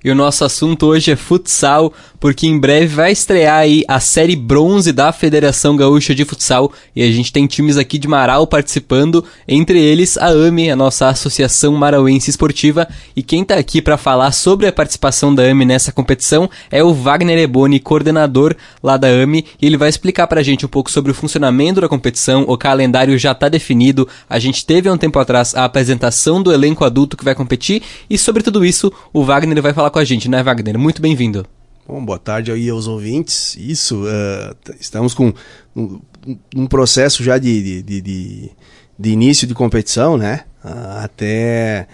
e o nosso assunto hoje é futsal, porque em breve vai estrear aí a série bronze da Federação Gaúcha de Futsal e a gente tem times aqui de Marau participando, entre eles a AME, a nossa Associação Marauense Esportiva, e quem tá aqui para falar sobre a participação da AME nessa competição é o Wagner Eboni, coordenador lá da AME, e ele vai explicar pra gente um pouco sobre o funcionamento da competição. O calendário já tá definido, a gente teve há um tempo atrás a apresentação do elenco adulto que vai competir, e sobre tudo isso o Wagner vai falar com a gente, né, Wagner? Muito bem-vindo. Bom, boa tarde aí aos ouvintes. Isso, estamos com um processo já de início de competição, né? Até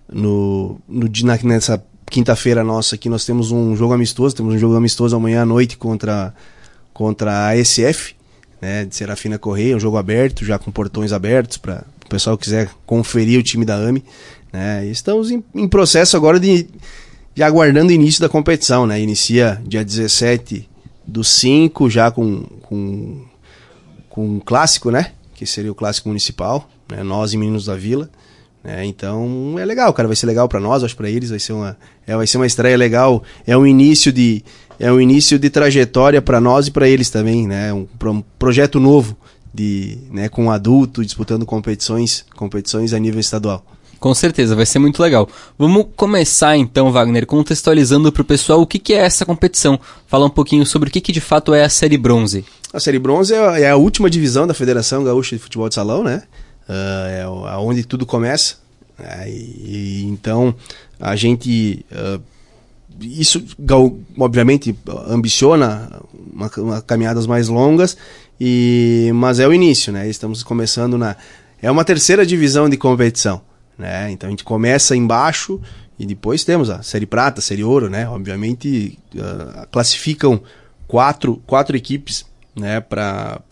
nessa quinta-feira nossa aqui nós temos um jogo amistoso amanhã à noite contra a ASF, né, de Serafina Correia, um jogo aberto, já com portões abertos para o pessoal que quiser conferir o time da AME, né? Estamos em processo agora de aguardando o início da competição, né? Inicia dia 17/5 já com um clássico, né? Que seria o clássico municipal, né? Nós e Meninos da Vila, né? Então é legal, cara, vai ser legal para nós, acho que para eles vai ser uma estreia legal, é um início de trajetória para nós e para eles também, né? Um projeto novo né, com um adulto disputando competições a nível estadual. Com certeza, vai ser muito legal. Vamos começar então, Wagner, contextualizando para o pessoal o que é essa competição. Falar um pouquinho sobre o que de fato é a Série Bronze. A Série Bronze é a última divisão da Federação Gaúcha de Futebol de Salão, né? É onde tudo começa. Então, a gente... isso, obviamente, ambiciona caminhadas mais longas, mas é o início, né? Estamos começando é uma terceira divisão de competição, né? Então a gente começa embaixo e depois temos a Série Prata, Série Ouro, né? Obviamente classificam quatro equipes, né? Para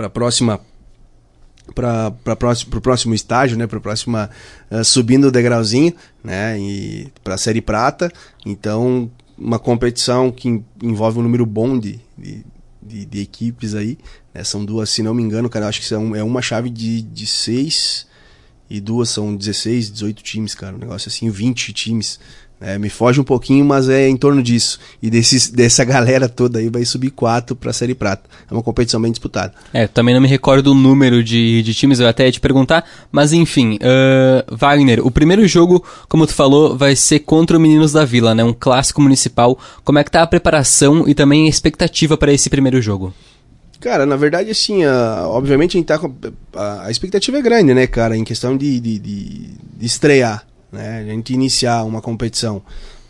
o próximo estágio, né? Para a próxima subindo o degrauzinho, né? E para a Série Prata. Então uma competição que envolve um número bom de equipes aí, né? São duas, se não me engano, cara, acho que é uma chave de 6 e duas são 16, 18 times, cara, um negócio assim, 20 times, né? Me foge um pouquinho, mas é em torno disso, e dessa galera toda aí vai subir 4 pra Série Prata, é uma competição bem disputada. Também não me recordo o número de times, eu até ia te perguntar, mas enfim, Wagner, o primeiro jogo, como tu falou, vai ser contra o Meninos da Vila, né, um clássico municipal. Como é que tá a preparação e também a expectativa para esse primeiro jogo? Cara, na verdade, assim, obviamente a gente tá com... A expectativa é grande, né, cara, em questão de estrear, né, a gente iniciar uma competição,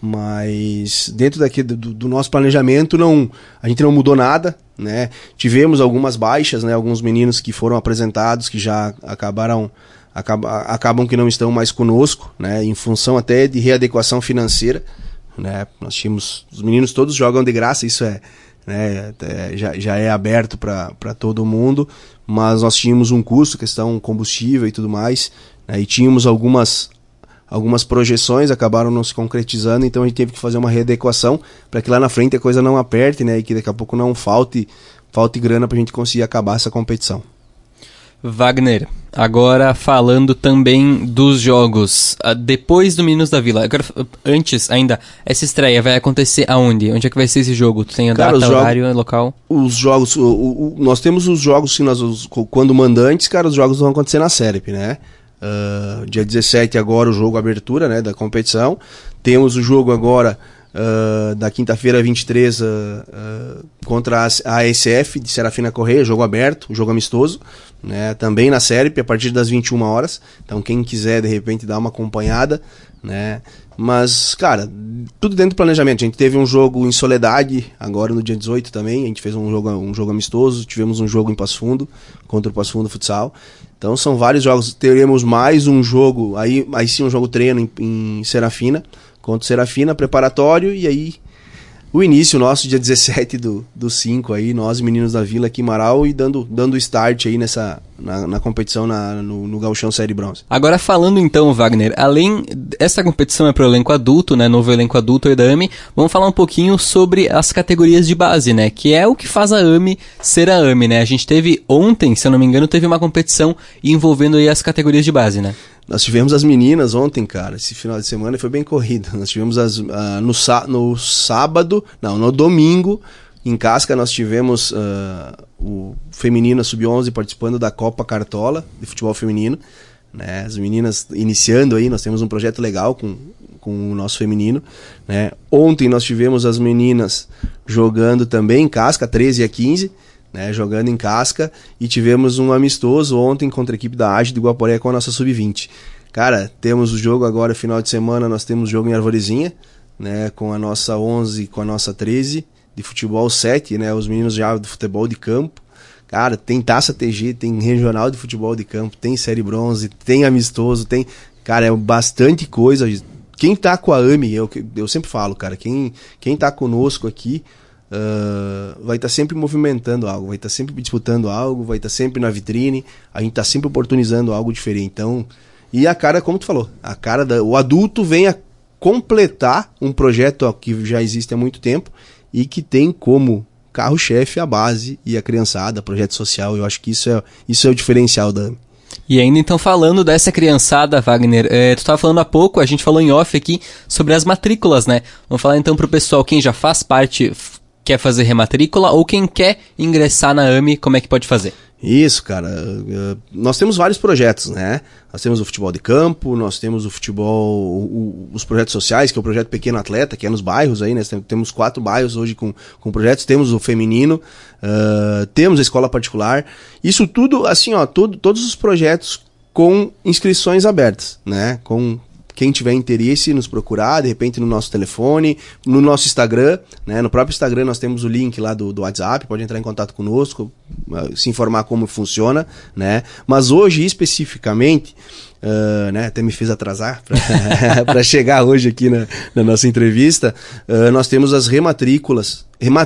mas dentro do nosso planejamento a gente não mudou nada, né, tivemos algumas baixas, né, alguns meninos que foram apresentados que já acabam que não estão mais conosco, né, em função até de readequação financeira, né, nós tínhamos, os meninos todos jogam de graça, isso né, já é aberto para todo mundo, mas nós tínhamos um custo, questão combustível e tudo mais, né, e tínhamos algumas projeções, acabaram não se concretizando, então a gente teve que fazer uma readequação para que lá na frente a coisa não aperte, né, e que daqui a pouco não falte grana para a gente conseguir acabar essa competição. Wagner, agora falando também dos jogos, depois do Meninos da Vila, antes ainda, essa estreia vai acontecer aonde? Onde é que vai ser esse jogo? Tu tem a data, horário, local? Os jogos, nós temos os jogos, sim, quando mandantes, cara, os jogos vão acontecer na SERP, né? Dia 17 agora o jogo abertura, né, da competição, temos o jogo agora da quinta-feira 23 contra a ASF de Serafina Correia, jogo aberto, jogo amistoso, né, também na SERP a partir das 21 horas, então quem quiser de repente dar uma acompanhada, né, mas cara, tudo dentro do planejamento. A gente teve um jogo em Soledade agora no dia 18 também, a gente fez um jogo amistoso, tivemos um jogo em Passo Fundo contra o Passo Fundo Futsal, então são vários jogos, teremos mais um jogo, aí sim um jogo treino em Serafina, contra o Serafina, preparatório, e aí o início nosso, dia 17 do 5, aí, nós, Meninos da Vila aqui em Marau, e dando start aí na competição no Gauchão Série Bronze. Agora falando então, Wagner, além, essa competição é para o elenco adulto, né, novo elenco adulto aí da AME, vamos falar um pouquinho sobre as categorias de base, né, que é o que faz a AME ser a AME, né, a gente teve ontem, se eu não me engano, teve uma competição envolvendo aí as categorias de base, né. Nós tivemos as meninas ontem, cara. Esse final de semana foi bem corrido. Nós tivemos no domingo, em Casca, nós tivemos o feminino sub-11 participando da Copa Cartola de futebol feminino, né? As meninas iniciando aí, nós temos um projeto legal com o nosso feminino, né? Ontem nós tivemos as meninas jogando também em Casca, 13 a 15, né? Jogando em Casca, e tivemos um amistoso ontem contra a equipe da AGE de Guaporé com a nossa sub-20. Cara, temos o jogo agora, final de semana, nós temos jogo em Arvorezinha, né? Com a nossa 11, com a nossa 13, de futebol 7, né? Os meninos já do futebol de campo. Cara, tem Taça TG, tem regional de futebol de campo, tem série bronze, tem amistoso, tem... Cara, é bastante coisa. Quem tá com a AME, eu sempre falo, cara, quem tá conosco aqui vai estar sempre movimentando algo, vai estar sempre disputando algo, vai estar sempre na vitrine, a gente tá sempre oportunizando algo diferente. Então, e a cara, como tu falou, o adulto vem a completar um projeto que já existe há muito tempo e que tem como carro-chefe a base e a criançada, projeto social. Eu acho que isso é o diferencial da AME. E ainda então falando dessa criançada, Wagner, tu estava falando há pouco, a gente falou em off aqui sobre as matrículas, né? Vamos falar então pro pessoal, quem já faz parte, quer fazer rematrícula, ou quem quer ingressar na AME, como é que pode fazer? Isso, cara. Nós temos vários projetos, né? Nós temos o futebol de campo, nós temos o futebol, os projetos sociais, que é o projeto Pequeno Atleta, que é nos bairros aí, né? Temos 4 bairros hoje com projetos, temos o feminino, temos a escola particular. Isso tudo, assim, ó, todos os projetos com inscrições abertas, né? Com quem tiver interesse, nos procurar, de repente no nosso telefone, no nosso Instagram, né? No próprio Instagram nós temos o link lá do WhatsApp, pode entrar em contato conosco, se informar como funciona, né? Mas hoje, especificamente, né? Até me fez atrasar para chegar hoje aqui na nossa entrevista, nós temos as rematrículas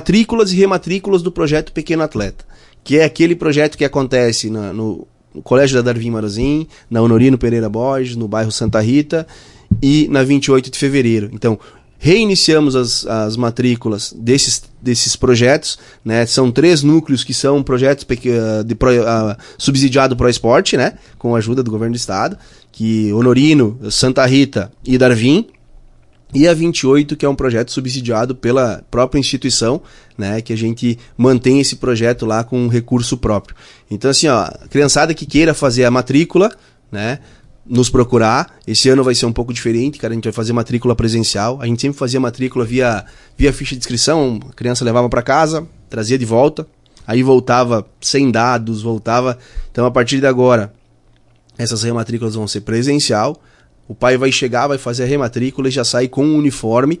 e rematrículas do projeto Pequeno Atleta, que é aquele projeto que acontece no Colégio da Darwin Marozin, na Honorino Pereira Borges, no bairro Santa Rita e na 28 de fevereiro. Então, reiniciamos as matrículas desses projetos, né? São 3 núcleos que são projetos subsidiado pro esporte, né? Com a ajuda do governo do estado, que Honorino, Santa Rita e Darwin. E a 28, que é um projeto subsidiado pela própria instituição, né, que a gente mantém esse projeto lá com um recurso próprio. Então, assim, ó, criançada que queira fazer a matrícula, né, nos procurar. Esse ano vai ser um pouco diferente, cara, a gente vai fazer matrícula presencial. A gente sempre fazia matrícula via ficha de inscrição, a criança levava para casa, trazia de volta, aí voltava sem dados, voltava... Então, a partir de agora, essas rematrículas vão ser presencial. O pai vai chegar, vai fazer a rematrícula e já sai com o uniforme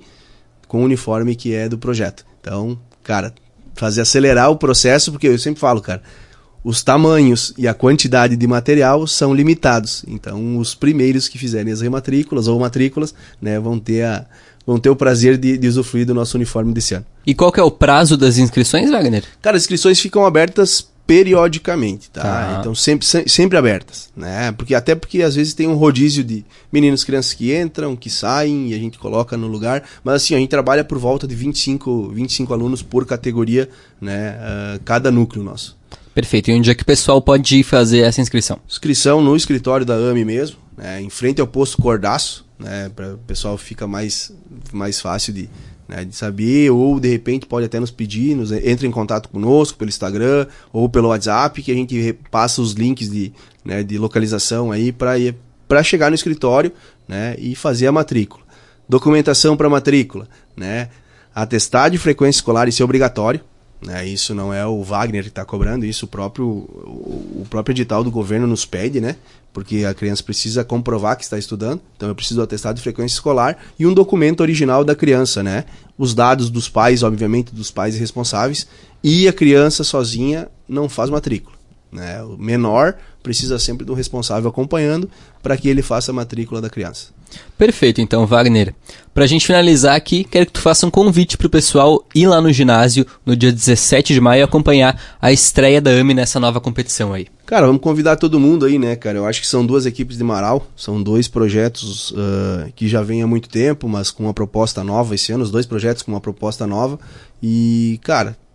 que é do projeto. Então, cara, acelerar o processo, porque eu sempre falo, cara, os tamanhos e a quantidade de material são limitados. Então, os primeiros que fizerem as rematrículas ou matrículas, né, vão ter o prazer de usufruir do nosso uniforme desse ano. E qual que é o prazo das inscrições, Wagner? Cara, as inscrições ficam abertas periodicamente, tá? Então sempre abertas, né? Porque às vezes tem um rodízio de meninos, crianças que entram, que saem e a gente coloca no lugar, mas assim, a gente trabalha por volta de 25 alunos por categoria, né? Cada núcleo nosso. Perfeito. E onde é que o pessoal pode ir fazer essa inscrição? Inscrição no escritório da AME mesmo, né? Em frente ao posto Cordaço, né? Para o pessoal fica mais fácil de saber, ou de repente pode até nos pedir, entre em contato conosco pelo Instagram ou pelo WhatsApp, que a gente passa os links de localização aí para chegar no escritório, né, e fazer a matrícula. Documentação para matrícula, né, atestado de frequência escolar, isso é obrigatório, né, isso não é o Wagner que está cobrando, isso o próprio edital do governo nos pede, né, porque a criança precisa comprovar que está estudando, então eu preciso do atestado de frequência escolar e um documento original da criança, né? Os dados dos pais, obviamente, dos pais responsáveis, e a criança sozinha não faz matrícula, né? O menor precisa sempre do responsável acompanhando para que ele faça a matrícula da criança. Perfeito, então, Wagner. Pra gente finalizar aqui, quero que tu faça um convite pro pessoal ir lá no ginásio no dia 17 de maio e acompanhar a estreia da AME nessa nova competição aí. Cara, vamos convidar todo mundo aí, né, cara? Eu acho que são 2 equipes de Marau, são 2 projetos que já vêm há muito tempo, mas com uma proposta nova esse ano, os 2 projetos com uma proposta nova. E, cara,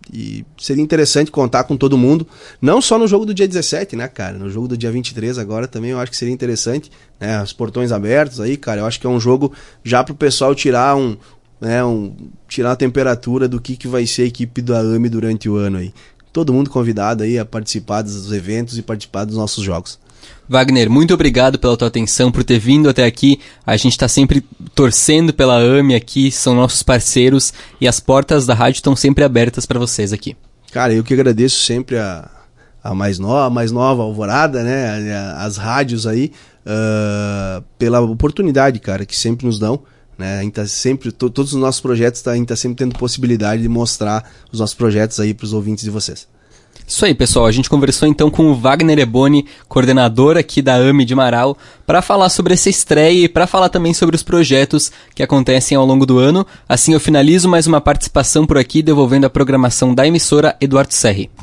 E seria interessante contar com todo mundo, não só no jogo do dia 17, né, cara? No jogo do dia 23 agora também eu acho que seria interessante, né? Os portões abertos aí, cara, eu acho que é um jogo já pro pessoal tirar tirar a temperatura do que vai ser a equipe da AME durante o ano aí. Todo mundo convidado aí a participar dos eventos e participar dos nossos jogos. Wagner, muito obrigado pela tua atenção, por ter vindo até aqui. A gente está sempre torcendo pela AME aqui, são nossos parceiros e as portas da rádio estão sempre abertas para vocês aqui. Cara, eu que agradeço sempre a mais nova Alvorada, né, as rádios aí, pela oportunidade, cara, que sempre nos dão. Né? A gente tá sempre, todos os nossos projetos, a gente está sempre tendo possibilidade de mostrar os nossos projetos aí para os ouvintes de vocês. Isso aí, pessoal. A gente conversou então com o Wagner Eboni, coordenador aqui da AME de Marau, para falar sobre essa estreia e para falar também sobre os projetos que acontecem ao longo do ano. Assim eu finalizo mais uma participação por aqui, devolvendo a programação da emissora Eduardo Serri.